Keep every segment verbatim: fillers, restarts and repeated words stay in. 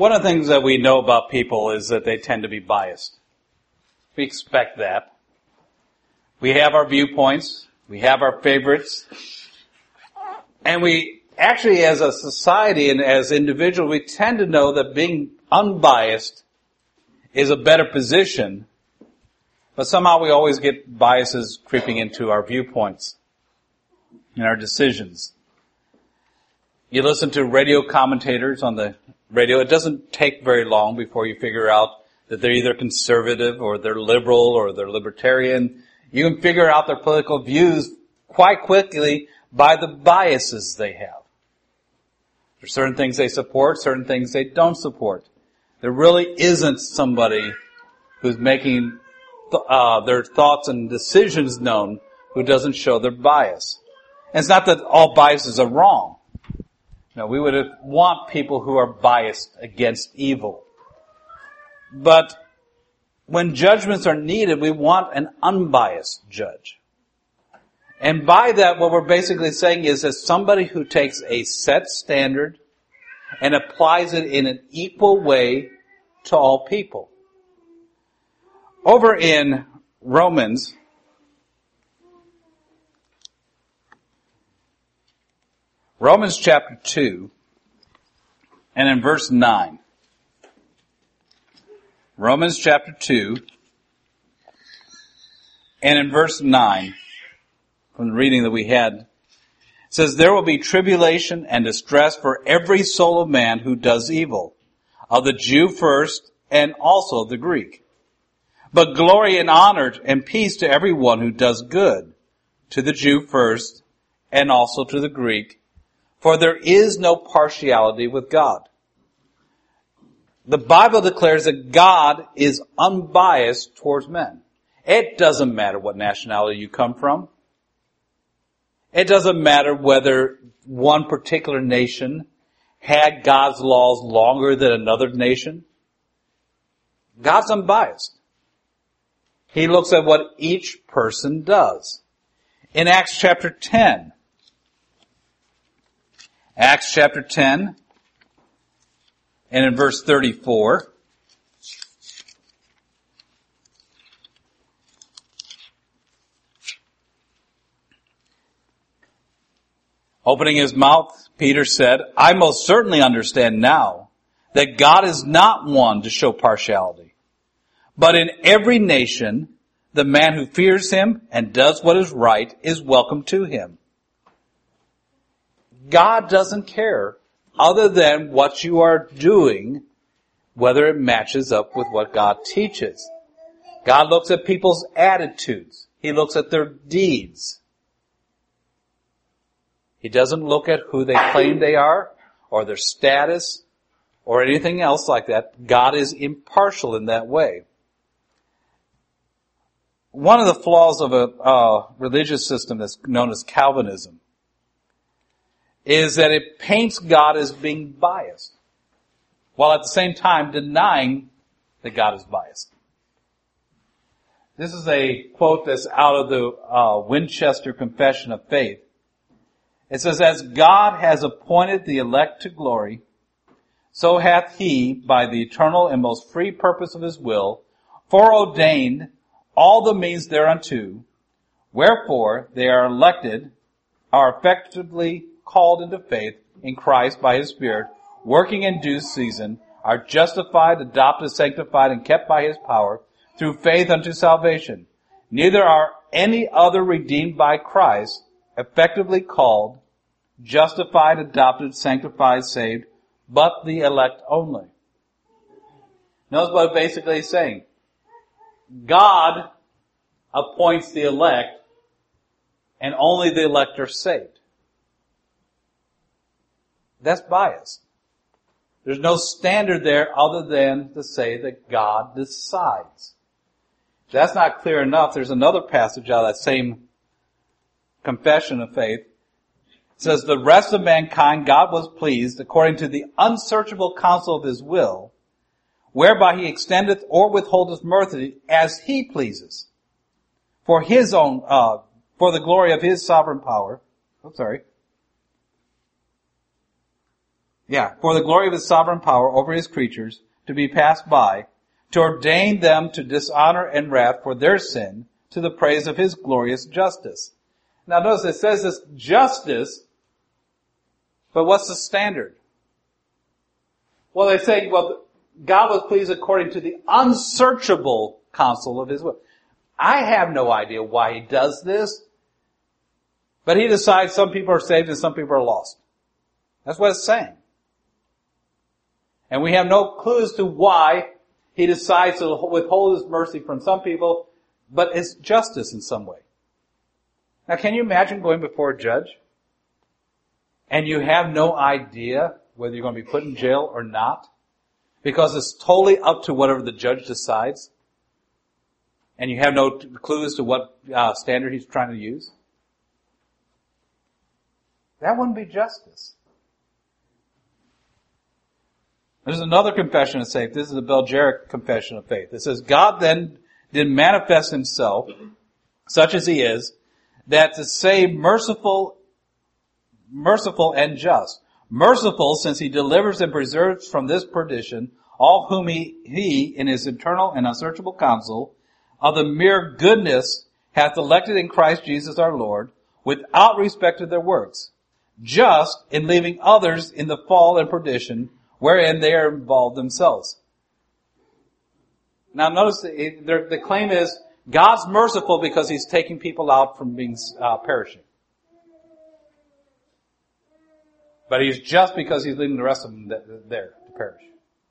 One of the things that we know about people is that they tend to be biased. We expect that. We have our viewpoints. We have our favorites. And we actually, as a society and as individuals, we tend to know that being unbiased is a better position. But somehow we always get biases creeping into our viewpoints and our decisions. You listen to radio commentators on the radio. It doesn't take very long before you figure out that they're either conservative or they're liberal or they're libertarian. You can figure out their political views quite quickly by the biases they have. There's certain things they support, certain things they don't support. There really isn't somebody who's making th- uh, their thoughts and decisions known who doesn't show their bias. And it's not that all biases are wrong. No, we would want people who are biased against evil. But when judgments are needed, we want an unbiased judge. And by that, what we're basically saying is that somebody who takes a set standard and applies it in an equal way to all people. Over in Romans, Romans chapter two, and in verse nine. Romans chapter two, and in verse nine, from the reading that we had, it says, "There will be tribulation and distress for every soul of man who does evil, of the Jew first, and also the Greek. But glory and honor and peace to everyone who does good, to the Jew first, and also to the Greek. For there is no partiality with God." The Bible declares that God is unbiased towards men. It doesn't matter what nationality you come from. It doesn't matter whether one particular nation had God's laws longer than another nation. God's unbiased. He looks at what each person does. In Acts chapter ten, Acts chapter ten, and in verse thirty-four, opening his mouth, Peter said, "I most certainly understand now that God is not one to show partiality, but in every nation the man who fears him and does what is right is welcome to him." God doesn't care other than what you are doing, whether it matches up with what God teaches. God looks at people's attitudes. He looks at their deeds. He doesn't look at who they claim they are, or their status, or anything else like that. God is impartial in that way. One of the flaws of a uh, religious system that's known as Calvinism is that it paints God as being biased, while at the same time denying that God is biased. This is a quote that's out of the uh, Winchester Confession of Faith. It says, "As God has appointed the elect to glory, so hath he, by the eternal and most free purpose of his will, foreordained all the means thereunto, wherefore they are elected, are effectively called into faith in Christ by his Spirit, working in due season, are justified, adopted, sanctified, and kept by his power, through faith unto salvation. Neither are any other redeemed by Christ, effectively called, justified, adopted, sanctified, saved, but the elect only." Notice what it basically is saying. God appoints the elect, and only the elect are saved. That's bias. There's no standard there other than to say that God decides. If that's not clear enough, there's another passage out of that same confession of faith. It says, "The rest of mankind God was pleased, according to the unsearchable counsel of his will, whereby he extendeth or withholdeth mercy as he pleases, for his own, uh, for the glory of his sovereign power." I'm sorry. Yeah, for the glory of his sovereign power over his creatures to be passed by, to ordain them to dishonor and wrath for their sin, to the praise of his glorious justice. Now notice it says this justice, but what's the standard? Well, they say, well, God was pleased according to the unsearchable counsel of his will. I have no idea why he does this, but he decides some people are saved and some people are lost. That's what it's saying. And we have no clue as to why he decides to withhold his mercy from some people, but it's justice in some way. Now, can you imagine going before a judge and you have no idea whether you're going to be put in jail or not because it's totally up to whatever the judge decides and you have no clue as to what uh, standard he's trying to use? That wouldn't be justice. There's another confession of faith. This is a Belgeric confession of faith. It says, God then did manifest himself, such as he is, that to say merciful, merciful and just. Merciful, since he delivers and preserves from this perdition all whom he, he, in his eternal and unsearchable counsel, of the mere goodness hath elected in Christ Jesus our Lord, without respect to their works. Just in leaving others in the fall and perdition, wherein they are involved themselves. Now notice the, the claim is God's merciful because he's taking people out from being uh, perishing. But he's just because he's leaving the rest of them there to perish.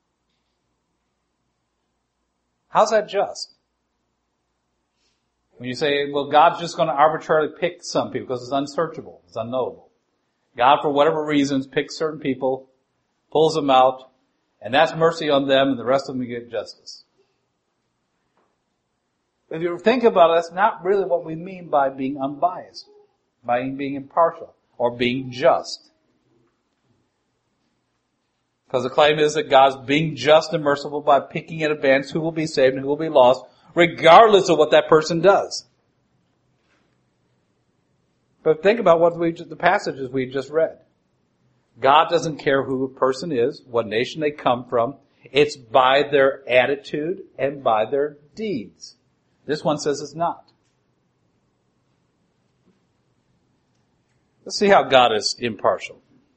How's that just? When you say, well, God's just going to arbitrarily pick some people because it's unsearchable, it's unknowable. God, for whatever reasons, picks certain people, pulls them out, and that's mercy on them, and the rest of them get justice. If you think about it, that's not really what we mean by being unbiased, by being impartial, or being just. Because the claim is that God's being just and merciful by picking in advance who will be saved and who will be lost, regardless of what that person does. But think about what we the passages we just read. God doesn't care who a person is, what nation they come from. It's by their attitude and by their deeds. This one says it's not. Let's see how God is impartial.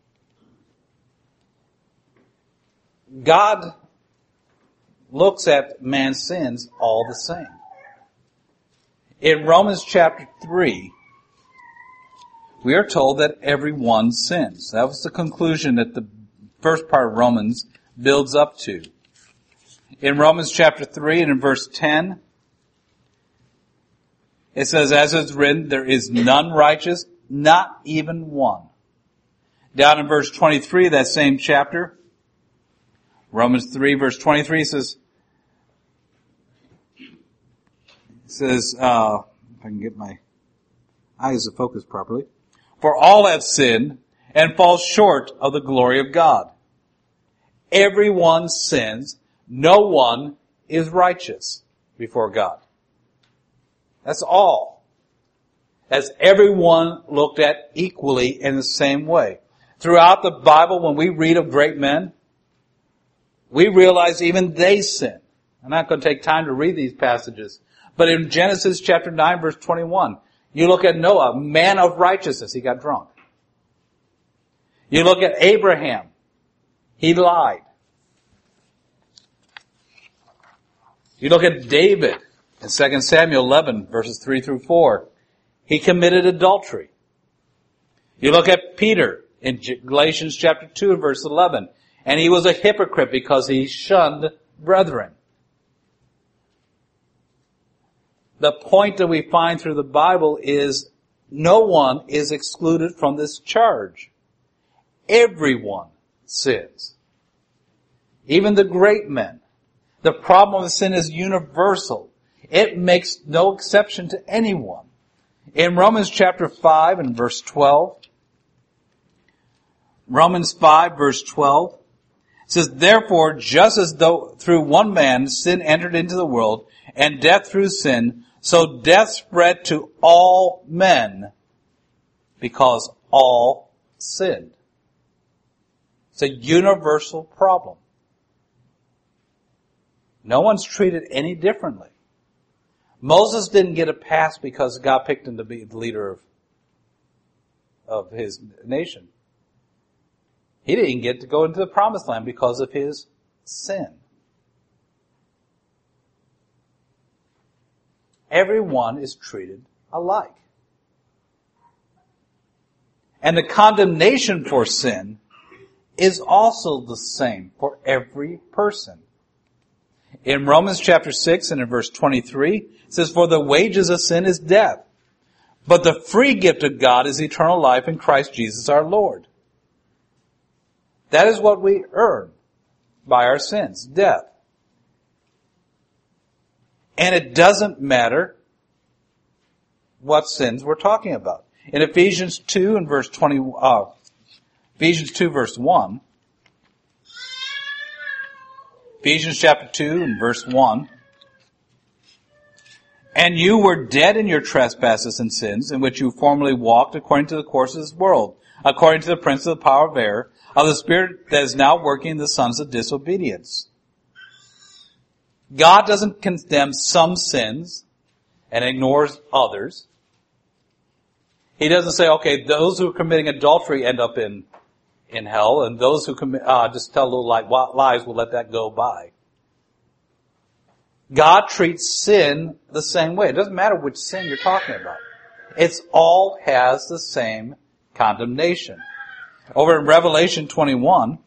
God looks at man's sins all the same. In Romans chapter three, we are told that everyone sins. That was the conclusion that the first part of Romans builds up to. In Romans chapter three and in verse ten, it says, as it's written, there is none righteous, not even one. Down in verse twenty-three, that same chapter, Romans three verse twenty-three says, says, uh, if I can get my eyes to focus properly. For all have sinned and fall short of the glory of God. Everyone sins. No one is righteous before God. That's all. That's everyone looked at equally in the same way. Throughout the Bible, when we read of great men, we realize even they sin. I'm not going to take time to read these passages. But in Genesis chapter nine verse twenty-one, you look at Noah, man of righteousness, he got drunk. You look at Abraham, he lied. You look at David in Second Samuel eleven verses three through four, he committed adultery. You look at Peter in Galatians chapter two and verse eleven, and he was a hypocrite because he shunned brethren. The point that we find through the Bible is no one is excluded from this charge. Everyone sins. Even the great men. The problem of sin is universal. It makes no exception to anyone. In Romans chapter five and verse twelve, Romans five verse twelve, it says, therefore, just as though through one man sin entered into the world, and death through sin, so death spread to all men, because all sinned. It's a universal problem. No one's treated any differently. Moses didn't get a pass because God picked him to be the leader of, of his nation. He didn't get to go into the promised land because of his sin. Everyone is treated alike. And the condemnation for sin is also the same for every person. In Romans chapter six and in verse twenty-three, it says, "For the wages of sin is death, but the free gift of God is eternal life in Christ Jesus our Lord." That is what we earn by our sins, death. And it doesn't matter what sins we're talking about. In Ephesians two and verse twenty, uh, Ephesians two verse one, Ephesians chapter two and verse one, "And you were dead in your trespasses and sins, in which you formerly walked according to the course of this world, according to the prince of the power of air, of the spirit that is now working in the sons of disobedience." God doesn't condemn some sins and ignores others. He doesn't say, okay, those who are committing adultery end up in, in hell, and those who commit, uh, just tell little lies, we'll let that go by. God treats sin the same way. It doesn't matter which sin you're talking about. It's all has the same condemnation. Over in Revelation twenty-one,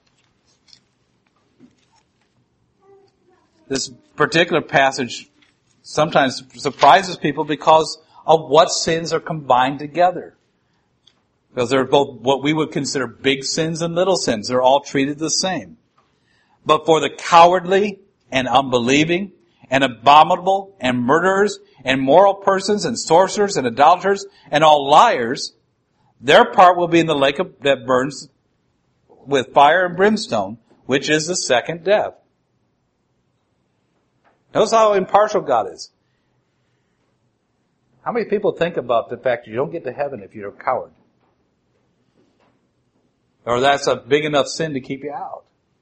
this particular passage sometimes surprises people because of what sins are combined together. Because they're both what we would consider big sins and little sins. They're all treated the same. "But for the cowardly and unbelieving and abominable and murderers and immoral persons and sorcerers and idolaters and all liars, their part will be in the lake of, that burns with fire and brimstone, which is the second death." Notice how impartial God is. How many people think about the fact you don't get to heaven if you're a coward? Or that's a big enough sin to keep you out?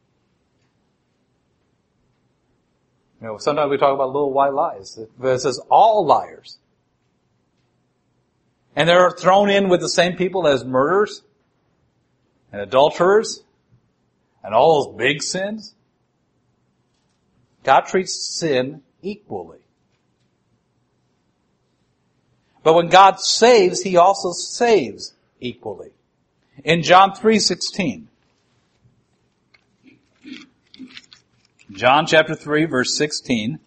You know, sometimes we talk about little white lies. It says all liars. And they're thrown in with the same people as murderers and adulterers and all those big sins. God treats sin equally. But when God saves, He also saves equally. In John three sixteen, John chapter three verse sixteen,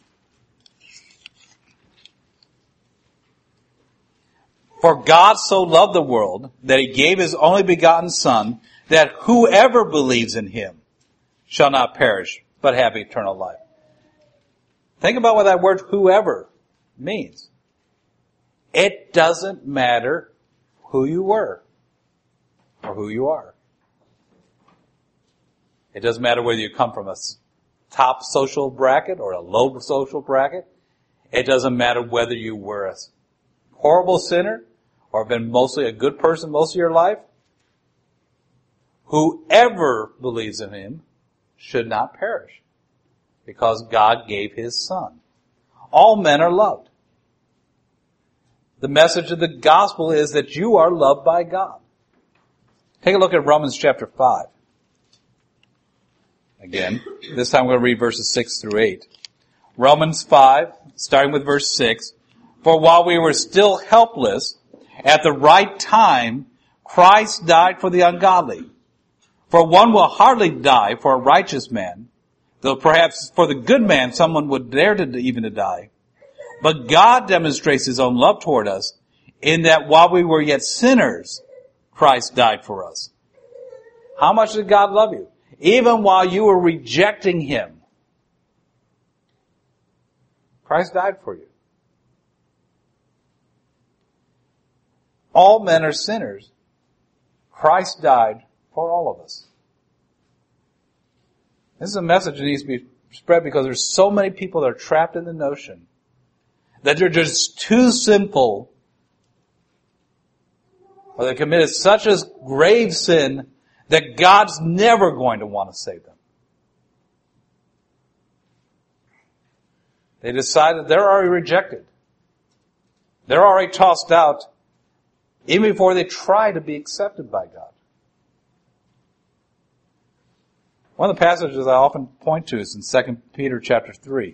"For God so loved the world that He gave His only begotten Son, that whoever believes in Him shall not perish, but have eternal life." Think about what that word whoever means. It doesn't matter who you were or who you are. It doesn't matter whether you come from a top social bracket or a low social bracket. It doesn't matter whether you were a horrible sinner or been mostly a good person most of your life. Whoever believes in Him should not perish, because God gave His Son. All men are loved. The message of the gospel is that you are loved by God. Take a look at Romans chapter five. Again, this time we're going to read verses six through eight. Romans five, starting with verse six. "For while we were still helpless, at the right time, Christ died for the ungodly. For one will hardly die for a righteous man, though perhaps for the good man someone would dare to even to die. But God demonstrates His own love toward us, in that while we were yet sinners, Christ died for us." How much did God love you? Even while you were rejecting Him, Christ died for you. All men are sinners. Christ died for all of us. This is a message that needs to be spread because there's so many people that are trapped in the notion that they're just too sinful, or they committed such a grave sin that God's never going to want to save them. They decided they're already rejected. They're already tossed out even before they try to be accepted by God. One of the passages I often point to is in Second Peter chapter three.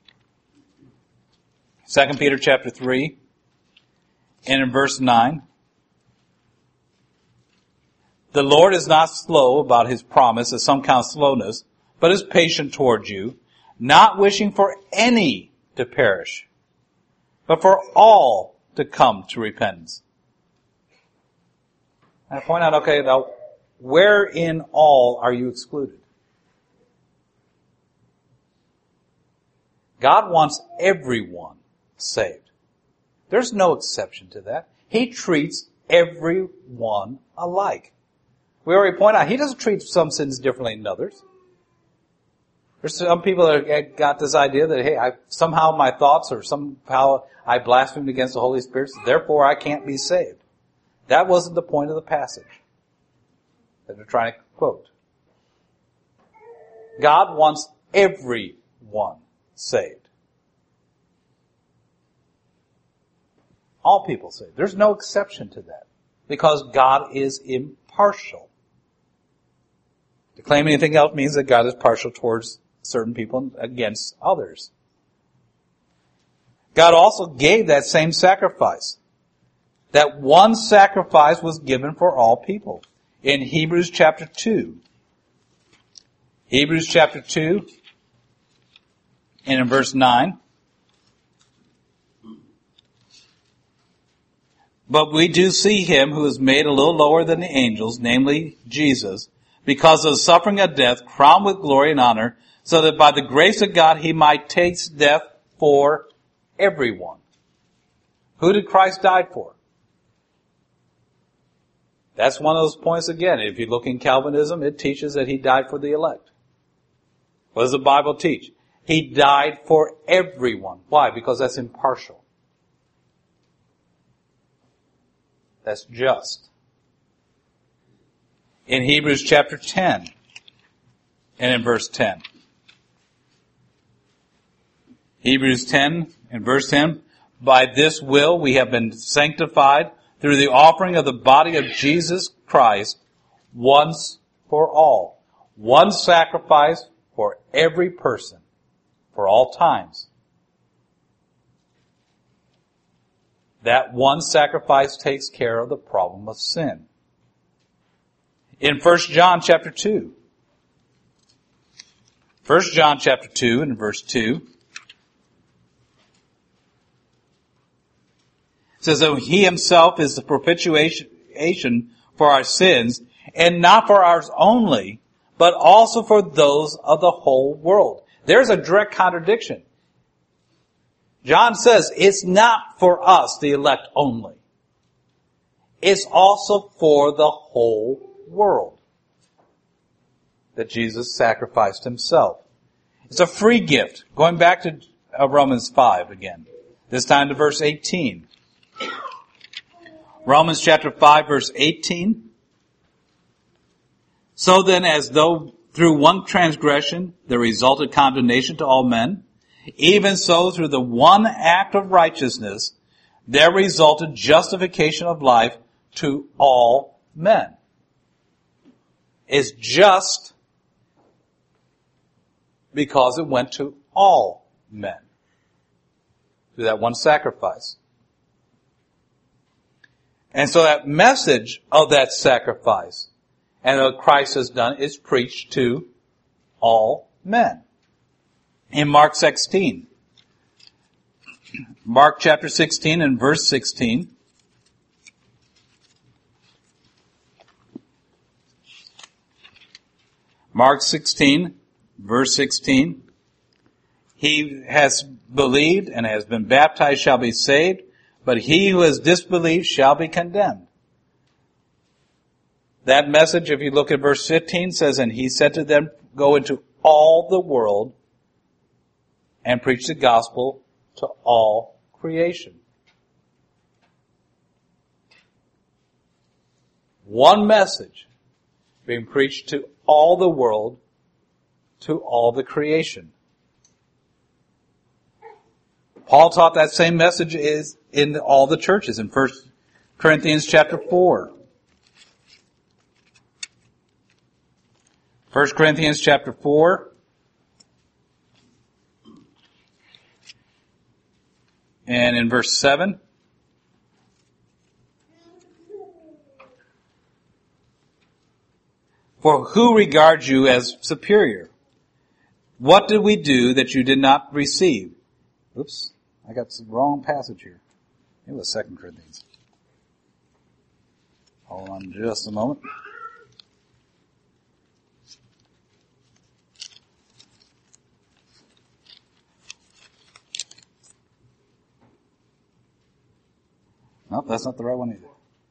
Second Peter chapter three, and in verse nine. The Lord is not slow about his promise, as some count slowness, but is patient toward you, not wishing for any to perish, but for all to come to repentance. And I point out, okay, now, where in all are you excluded? God wants everyone saved. There's no exception to that. He treats everyone alike. We already point out, he doesn't treat some sins differently than others. There's some people that have got this idea that, hey, I, somehow my thoughts or somehow I blasphemed against the Holy Spirit, so therefore I can't be saved. That wasn't the point of the passage that they're trying to quote. God wants everyone saved. All people saved. There's no exception to that because God is impartial. To claim anything else means that God is partial towards certain people against others. God also gave that same sacrifice. That one sacrifice was given for all people. In Hebrews chapter two. Hebrews chapter two, and in verse nine. But we do see him who is made a little lower than the angels, namely Jesus, because of the suffering of death, crowned with glory and honor, so that by the grace of God he might taste death for everyone. Who did Christ die for? That's one of those points again. If you look in Calvinism, it teaches that he died for the elect. What does the Bible teach? He died for everyone. Why? Because that's impartial. That's just. In Hebrews chapter ten, and in verse ten. Hebrews ten, and verse ten. By this will we have been sanctified through the offering of the body of Jesus Christ once for all. One sacrifice for every person, for all times. That one sacrifice takes care of the problem of sin. In First John chapter two. First John chapter two and verse two. It says that he himself is the propitiation for our sins, and not for ours only, but also for those of the whole world. There's a direct contradiction. John says it's not for us, the elect, only. It's also for the whole world that Jesus sacrificed himself. It's a free gift. Going back to Romans five again. This time to verse eighteen. Romans chapter five, verse eighteen. So then, as though through one transgression there resulted condemnation to all men, even so through the one act of righteousness there resulted justification of life to all men. It's just because it went to all men through that one sacrifice. And so that message of that sacrifice and what Christ has done is preached to all men. In Mark sixteen, Mark chapter sixteen and verse sixteen, Mark sixteen, verse sixteen, he has believed and has been baptized shall be saved, but he who has disbelieved shall be condemned. That message, if you look at verse fifteen, says, and he said to them, go into all the world and preach the gospel to all creation. One message. being preached to all the world, to all the creation. Paul taught that same message is in all the churches in First Corinthians chapter four. First Corinthians chapter four. And in verse seven. For who regards you as superior? What did we do that you did not receive? Oops, I got the wrong passage here. It was Second Corinthians. Hold on just a moment. Nope, that's not the right one either.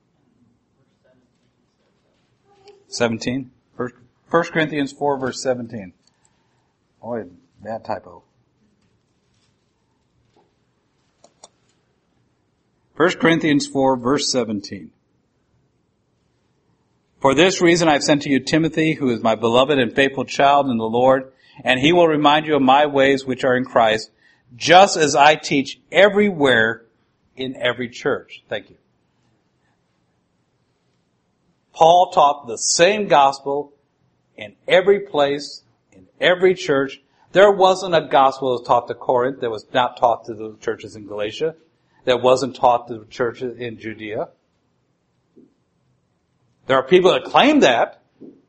seventeen? First, First Corinthians four, verse seventeen. Oh, bad typo. First Corinthians four, verse seventeen. For this reason I have sent to you Timothy, who is my beloved and faithful child in the Lord, and he will remind you of my ways which are in Christ, just as I teach everywhere in every church. Thank you. Paul taught the same gospel in every place, in every church. There wasn't a gospel that was taught to Corinth that was not taught to the churches in Galatia, that wasn't taught to the churches in Judea. There are people that claim that.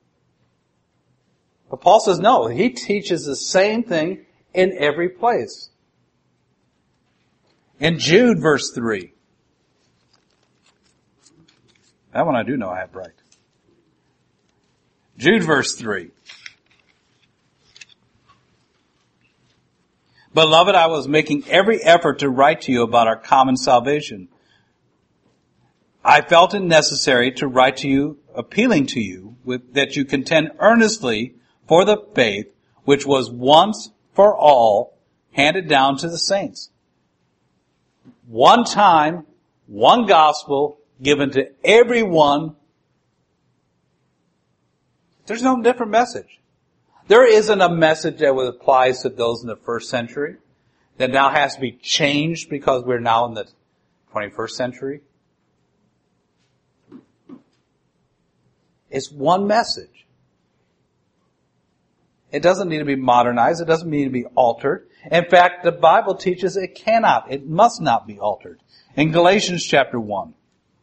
But Paul says no, he teaches the same thing in every place. In Jude verse three. That one I do know I have right. Jude verse three. Beloved, I was making every effort to write to you about our common salvation. I felt it necessary to write to you, appealing to you, with, that you contend earnestly for the faith which was once for all handed down to the saints. One time, one gospel given to everyone. There's no different message. There isn't a message that applies to those in the first century that now has to be changed because we're now in the twenty-first century. It's one message. It doesn't need to be modernized. It doesn't need to be altered. In fact, the Bible teaches it cannot, it must not be altered. In Galatians chapter one.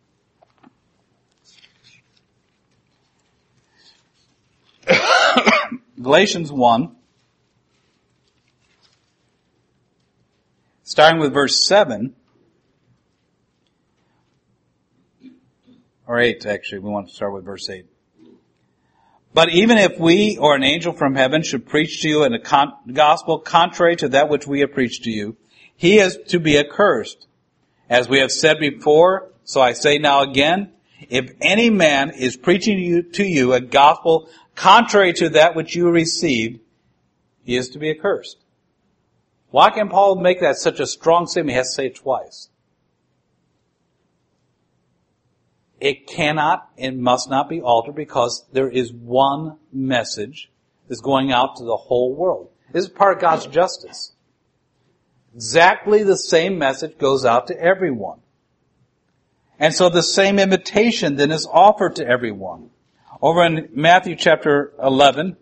Galatians one, starting with verse seven, or eight actually, we want to start with verse eight. But even if we or an angel from heaven should preach to you in a con- gospel contrary to that which we have preached to you, he is to be accursed. As we have said before, so I say now again, if any man is preaching to you, to you a gospel contrary to that which you received, he is to be accursed. Why can Paul make that such a strong statement? He has to say it twice. It cannot and must not be altered because there is one message that's going out to the whole world. This is part of God's justice. Exactly the same message goes out to everyone. And so the same invitation then is offered to everyone. Over in Matthew chapter eleven,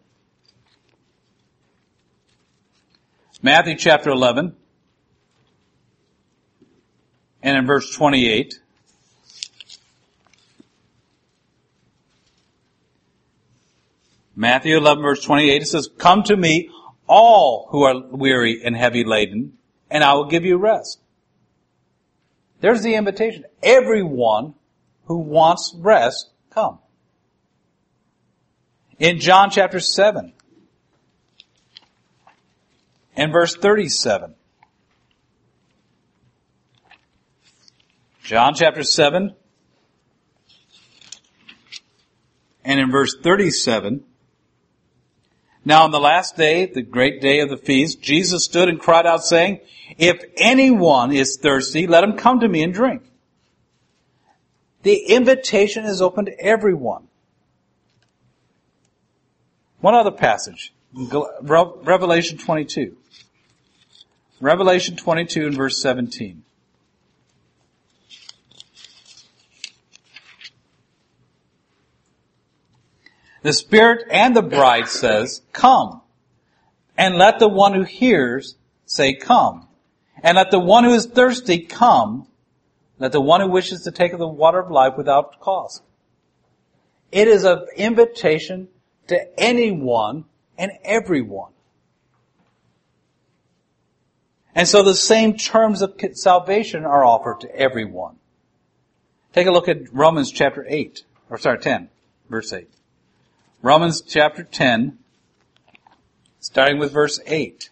Matthew chapter eleven, and in verse twenty-eight, Matthew eleven verse twenty-eight, it says, "Come to me, all who are weary and heavy laden, and I will give you rest." There's the invitation. Everyone who wants rest, come. In John chapter seven, and verse thirty-seven. John chapter seven, and in verse thirty-seven. Now on the last day, the great day of the feast, Jesus stood and cried out saying, "If anyone is thirsty, let him come to me and drink." The invitation is open to everyone. One other passage. Revelation twenty-two. Revelation twenty-two and verse seventeen. The Spirit and the bride says, come. And let the one who hears say, come. And let the one who is thirsty come. Let the one who wishes to take of the water of life without cost. It is an invitation to anyone and everyone. And so the same terms of salvation are offered to everyone. Take a look at Romans chapter eight, or sorry, ten, verse eight. Romans chapter ten, starting with verse eight.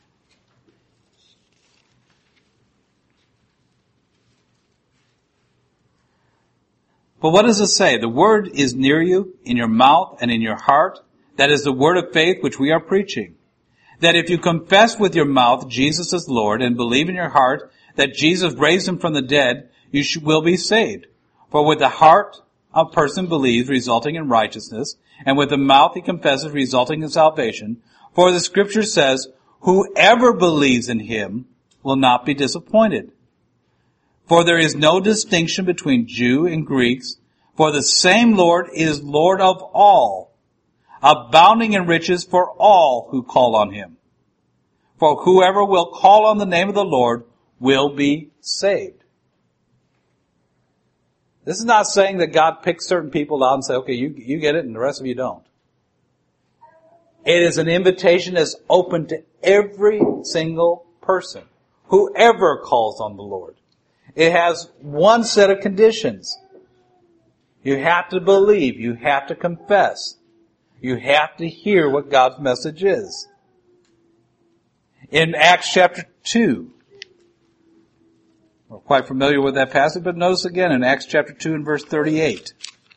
But what does it say? The word is near you, in your mouth and in your heart. That is the word of faith which we are preaching. That if you confess with your mouth Jesus is Lord and believe in your heart that Jesus raised him from the dead, you will be saved. For with the heart a person believes, resulting in righteousness, and with the mouth he confesses, resulting in salvation. For the scripture says, whoever believes in him will not be disappointed. For there is no distinction between Jew and Greeks, for the same Lord is Lord of all, abounding in riches for all who call on him. For whoever will call on the name of the Lord will be saved. This is not saying that God picks certain people out and say, okay, you, you get it and the rest of you don't. It is an invitation that's open to every single person, whoever calls on the Lord. It has one set of conditions. You have to believe. You have to confess. You have to hear what God's message is. In Acts chapter two, we're quite familiar with that passage, but notice again in Acts chapter two and verse thirty-eight.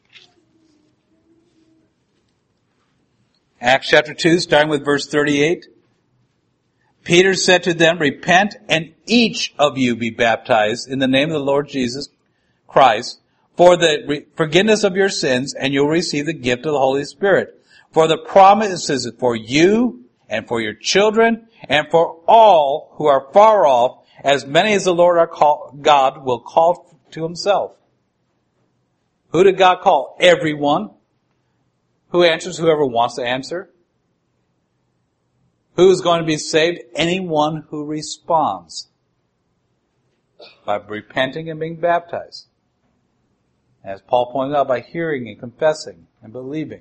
Acts chapter two, starting with verse thirty-eight. Peter said to them, repent and each of you be baptized in the name of the Lord Jesus Christ for the forgiveness of your sins, and you'll receive the gift of the Holy Spirit. For the promise is for you and for your children and for all who are far off, as many as the Lord our call, God will call to himself. Who did God call? Everyone. Who answers? Whoever wants to answer. Who is going to be saved? Anyone who responds by repenting and being baptized. As Paul pointed out, by hearing and confessing and believing.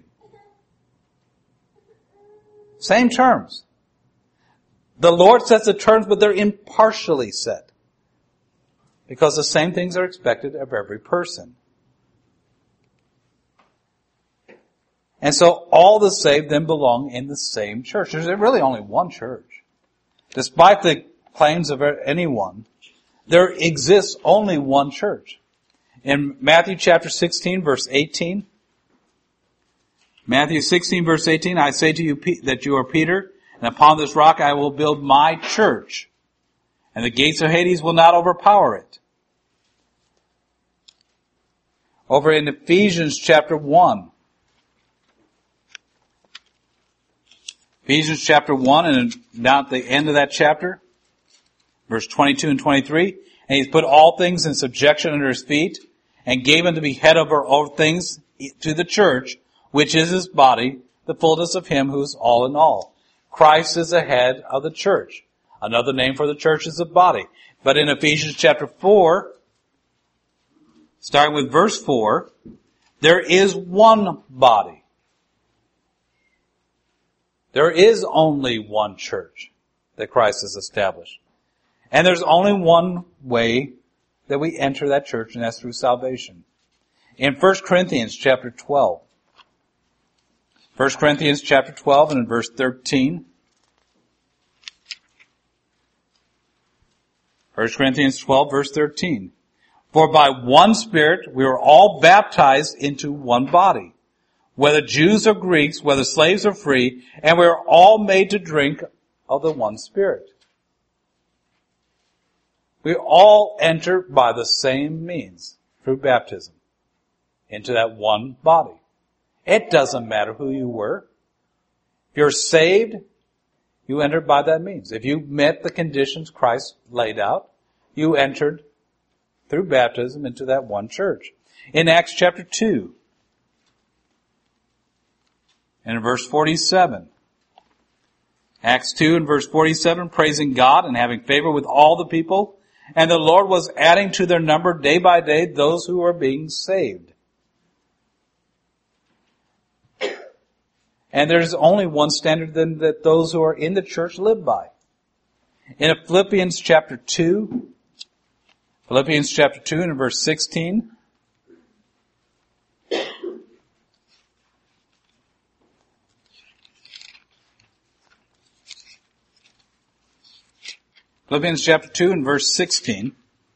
Same terms. The Lord sets the terms, but they're impartially set. Because the same things are expected of every person. And so all the saved then belong in the same church. There's really only one church. Despite the claims of anyone, there exists only one church. In Matthew chapter sixteen, verse eighteen, Matthew sixteen, verse eighteen, I say to you that you are Peter, and upon this rock I will build my church, and the gates of Hades will not overpower it. Over in Ephesians chapter one, Ephesians chapter one, and down at the end of that chapter, verse twenty-two and twenty-three, and he's put all things in subjection under his feet, and gave him to be head over all things to the church, which is his body, the fullness of him who is all in all. Christ is the head of the church. Another name for the church is the body. But in Ephesians chapter four, starting with verse four, there is one body. There is only one church that Christ has established. And there's only one way that we enter that church, and that's through salvation. In First Corinthians chapter twelve. First Corinthians chapter twelve and in verse thirteen. First Corinthians twelve, verse thirteen. For by one Spirit we were all baptized into one body, whether Jews or Greeks, whether slaves or free, and we are all made to drink of the one Spirit. We all enter by the same means, through baptism, into that one body. It doesn't matter who you were. If you're saved, you entered by that means. If you met the conditions Christ laid out, you entered through baptism into that one church. In Acts chapter two, and in verse forty-seven, Acts two and verse forty-seven, praising God and having favor with all the people, and the Lord was adding to their number day by day those who were being saved. And there's only one standard then that those who are in the church live by. In Philippians chapter two, Philippians chapter two and verse sixteen, Philippians chapter two and verse sixteen.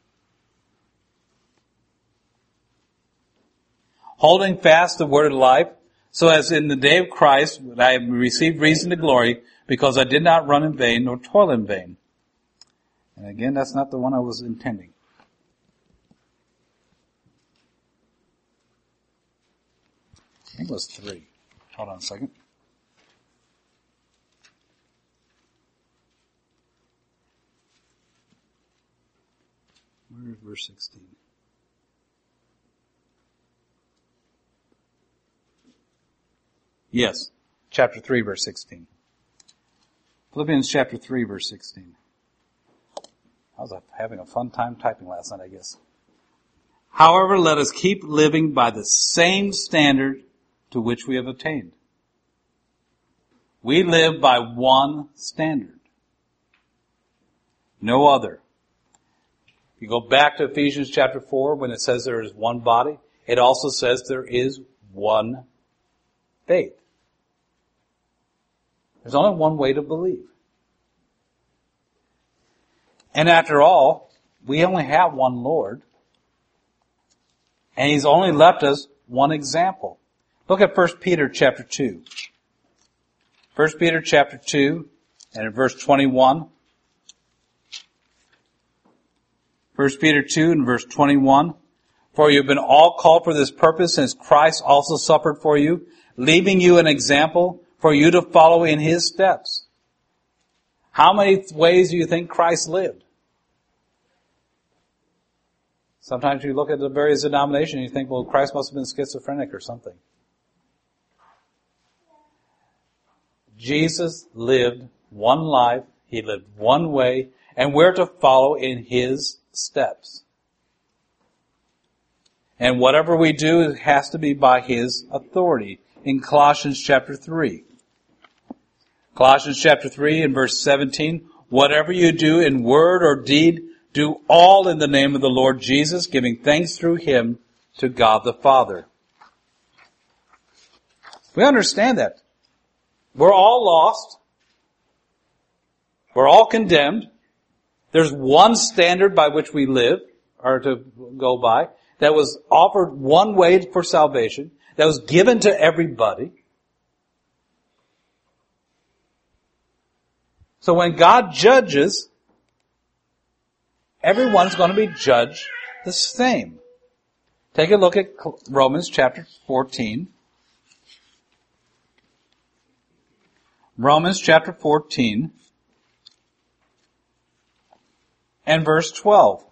Holding fast the word of life, so as in the day of Christ I have received reason to glory, because I did not run in vain nor toil in vain. And again, that's not the one I was intending. I think it was three. Hold on a second. Where is verse sixteen? Yes, chapter three, verse sixteen. Philippians chapter three, verse sixteen. I was having a fun time typing last night, I guess. However, let us keep living by the same standard to which we have attained. We live by one standard. No other. You go back to Ephesians chapter four when it says there is one body. It also says there is one faith. There's only one way to believe. And after all, we only have one Lord. And He's only left us one example. Look at First Peter chapter two. First Peter chapter two and in verse twenty-one. First Peter two and verse twenty-one. For you have been all called for this purpose, since Christ also suffered for you, leaving you an example for you to follow in His steps. How many ways do you think Christ lived? Sometimes you look at the various denominations and you think, well, Christ must have been schizophrenic or something. Jesus lived one life, He lived one way, and we're to follow in His steps. And whatever we do, it has to be by His authority. In Colossians chapter three. Colossians chapter three and verse seventeen. Whatever you do in word or deed, do all in the name of the Lord Jesus, giving thanks through Him to God the Father. We understand that. We're all lost. We're all condemned. There's one standard by which we live, or to go by, that was offered one way for salvation, that was given to everybody. So when God judges, everyone's going to be judged the same. Take a look at Romans chapter fourteen. Romans chapter fourteen and verse twelve.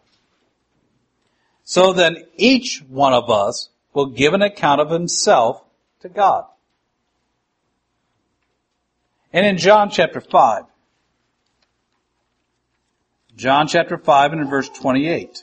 So then each one of us will give an account of himself to God. And in John chapter five, John chapter five and in verse twenty-eight.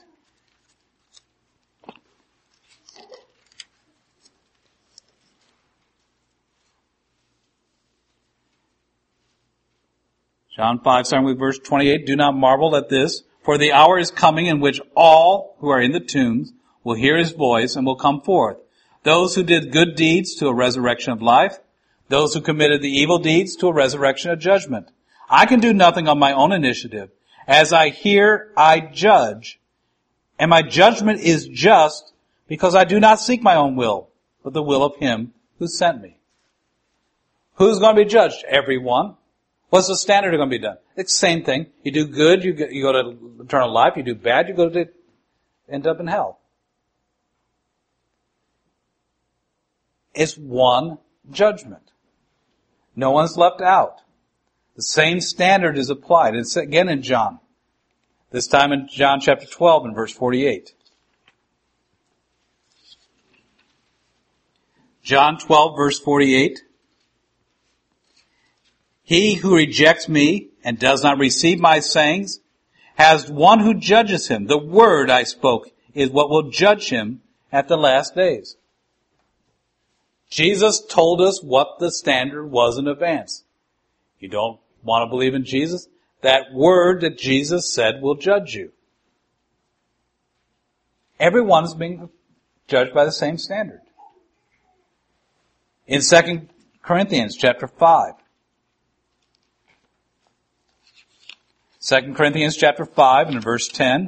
John five, starting with verse twenty-eight, do not marvel at this, for the hour is coming in which all who are in the tombs will hear His voice and will come forth. Those who did good deeds to a resurrection of life, those who committed the evil deeds to a resurrection of judgment. I can do nothing on my own initiative. As I hear, I judge, and my judgment is just because I do not seek my own will, but the will of Him who sent me. Who's going to be judged? Everyone. What's the standard going to be done? It's the same thing. You do good, you go, you go to eternal life. You do bad, you go to end up in hell. It's one judgment. No one's left out. The same standard is applied. It's again in John. This time in John chapter twelve and verse forty-eight. John twelve verse forty-eight. He who rejects me and does not receive my sayings has one who judges him. The word I spoke is what will judge him at the last days. Jesus told us what the standard was in advance. You don't want to believe in Jesus? That word that Jesus said will judge you. Everyone's being judged by the same standard. In Second Corinthians chapter five. Second Corinthians chapter five and verse ten.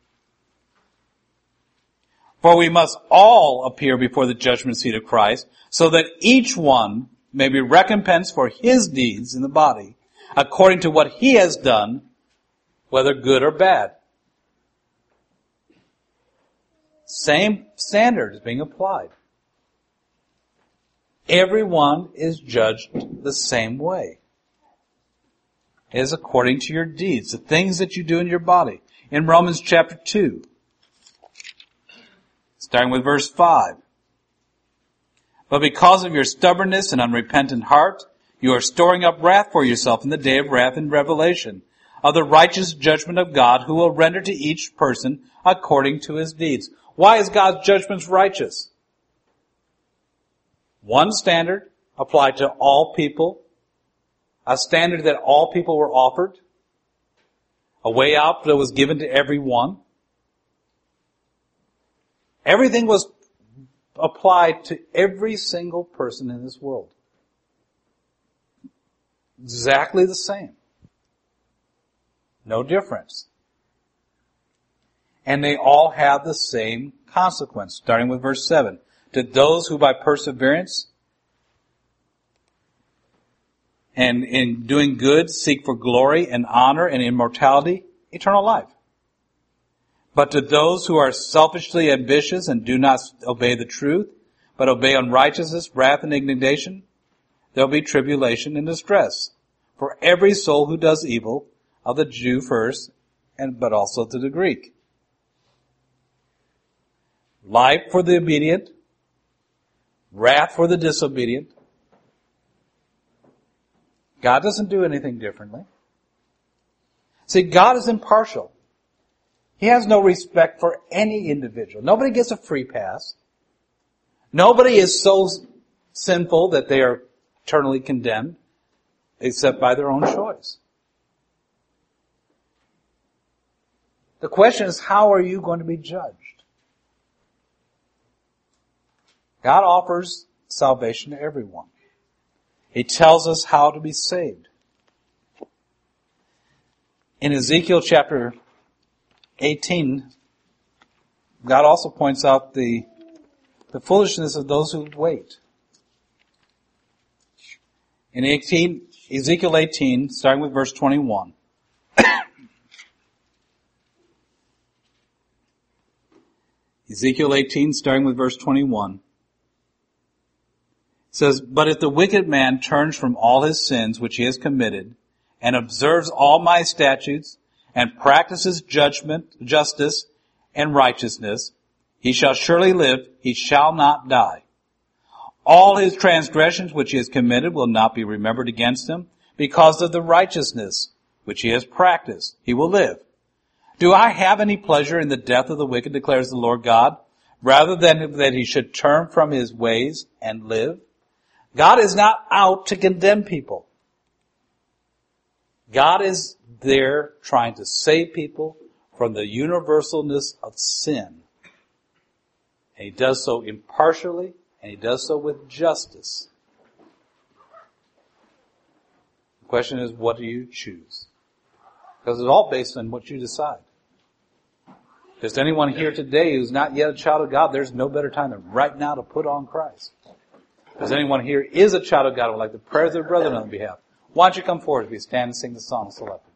For we must all appear before the judgment seat of Christ, so that each one may be recompensed for his deeds in the body, according to what he has done, whether good or bad. Same standard is being applied. Everyone is judged the same way. It is according to your deeds, the things that you do in your body. In Romans chapter two, starting with verse five. But because of your stubbornness and unrepentant heart, you are storing up wrath for yourself in the day of wrath and revelation, of the righteous judgment of God, who will render to each person according to his deeds. Why is God's judgments righteous? One standard applied to all people, a standard that all people were offered, a way out that was given to everyone. Everything was applied to every single person in this world. Exactly the same. No difference. And they all have the same consequence, starting with verse seven. To those who by perseverance and in doing good seek for glory and honor and immortality, eternal life. But to those who are selfishly ambitious and do not obey the truth, but obey unrighteousness, wrath, and indignation, there will be tribulation and distress for every soul who does evil, of the Jew first, and but also to the Greek. Life for the obedient, wrath for the disobedient. God doesn't do anything differently. See, God is impartial. He has no respect for any individual. Nobody gets a free pass. Nobody is so sinful that they are eternally condemned, except by their own choice. The question is, how are you going to be judged? God offers salvation to everyone. He tells us how to be saved. In Ezekiel chapter eighteen, God also points out the, the foolishness of those who wait. In eighteen, Ezekiel eighteen, starting with verse twenty-one. Ezekiel eighteen, starting with verse twenty-one. It says, But if the wicked man turns from all his sins which he has committed, and observes all my statutes, and practices judgment, justice, and righteousness, he shall surely live, he shall not die. All his transgressions which he has committed will not be remembered against him, because of the righteousness which he has practiced, he will live. Do I have any pleasure in the death of the wicked, declares the Lord God, rather than that he should turn from his ways and live? God is not out to condemn people. God is there trying to save people from the universalness of sin. And he does so impartially, and he does so with justice. The question is, what do you choose? Because it's all based on what you decide. If there's anyone here today who's not yet a child of God, there's no better time than right now to put on Christ. If there's anyone here is a child of God who would like the prayers of their brethren on their behalf, why don't you come forward as we stand and sing the song Select?